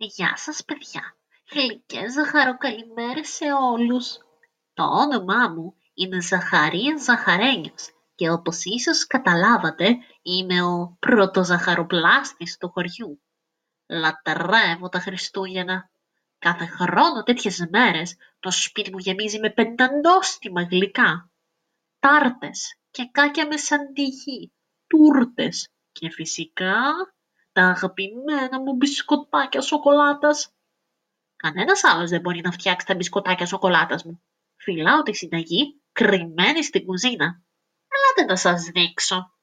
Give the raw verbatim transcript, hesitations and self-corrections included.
Γεια σας παιδιά, γλυκές ζαχαροκαλημέρες σε όλους. Το όνομά μου είναι Ζαχαρίας Ζαχαρένιος και όπως ίσως καταλάβατε είμαι ο πρωτοζαχαροπλάστης του χωριού. Λατρεύω τα Χριστούγεννα. Κάθε χρόνο τέτοιες μέρες το σπίτι μου γεμίζει με πεντανόστιμα γλυκά. Τάρτες, κεκάκια με σαντιγί, τούρτες και φυσικά τα αγαπημένα μου μπισκοτάκια σοκολάτας. Κανένας άλλος δεν μπορεί να φτιάξει τα μπισκοτάκια σοκολάτας μου. Φυλάω τη συνταγή κρυμμένη στην κουζίνα. Ελάτε να σας δείξω.